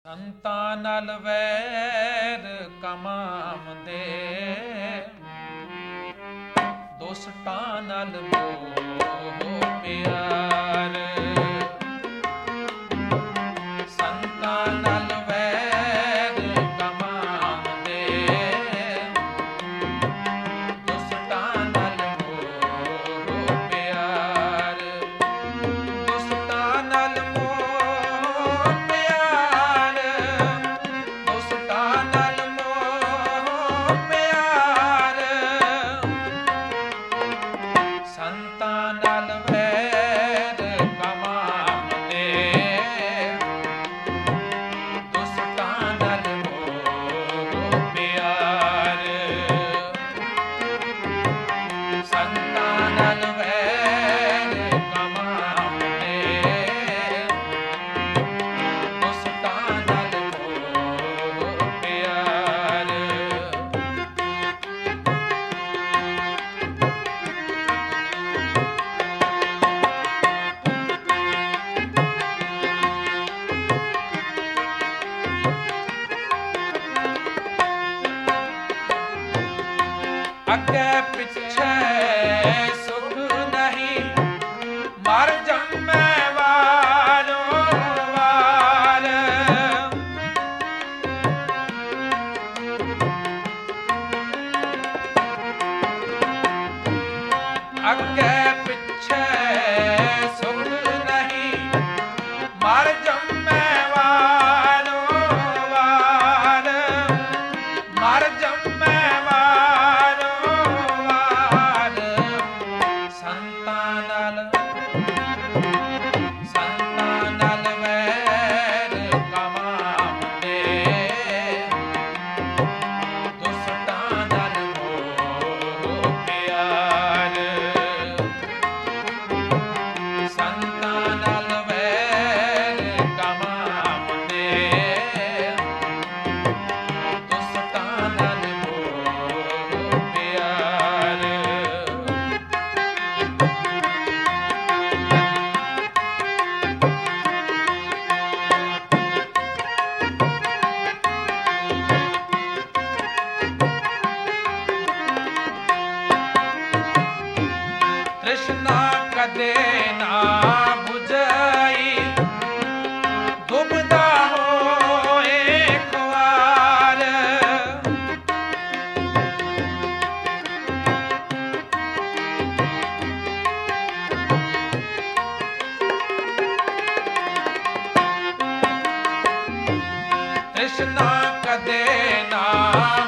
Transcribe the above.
ਸੰਤਾਂ ਨਾਲ ਵੈਰ ਕਮਾਮ ਦੇ, ਦੁਸ਼ਟਾਂ ਨਾਲ ਮੋਹ ਪਿਆਰ। ਸੰਤਾਂ ਨਾਲ ਵੈਰ ਕਮਾਮ ਦੇ, ਦੁਸ਼ਟਾਂ ਨਾਲ ਮੋਹ ਪਿਆਰ। ਦੁਸ਼ਟਾਂ ਨਾਲ ਸੰਤਾਂ ਨਾਲ ਵੈਰ ਕਮਾਮ ਦੇ, ਦੁਸ਼ਟਾਂ ਨਾਲ ਮੋਹ ਪਿਆਰ। ਸੰਤਾਂ ਨਾਲ ਵੈਰ ਕਮਾਮ ਦੇ, ਦੁਸ਼ਟਾਂ ਨਾਲ ਮੋਹ ਪਿਆਰ। ਅੱਗੇ ਪਿੱਛੇ ਸੁਖ ਨਹੀਂ, ਮਰ ਜੰਮੇ ਵਾਰੋ ਵਾਰ। ਅੱਗੇ ਪਿੱਛੇ ਸੁਖ ਨਹੀਂ, ਮਰ ਜੰਮੇ ਵਾਰੋ ਵਾਰ। ਮਰ ਜੰਮੇ ਸੰਤਾਂ ਨਾਲ ਵੈਰ ਕਮਾਮ ਦੇ, ਦੁਸ਼ਟਾਂ ਨਾਲ ਮੋਹ ਪਿਆਰ। ਸੰਤਾਂ ਨਾਲ ਵੈਰ ਕਮਾਮ ਦੇ, ਦੁਸ਼ਟਾਂ ਨਾਲ ਮੋਹ ਪਿਆਰ। ਤ੍ਰਿਸ਼ਨਾ ਕਦੇ ਨਾ ਬੁਝਾਈ, ਡੁੱਬਦਾ ਹੋਏ ਖੁਆਰ। ਤ੍ਰਿਸ਼ਨਾ ਕਦੇ ਨਾ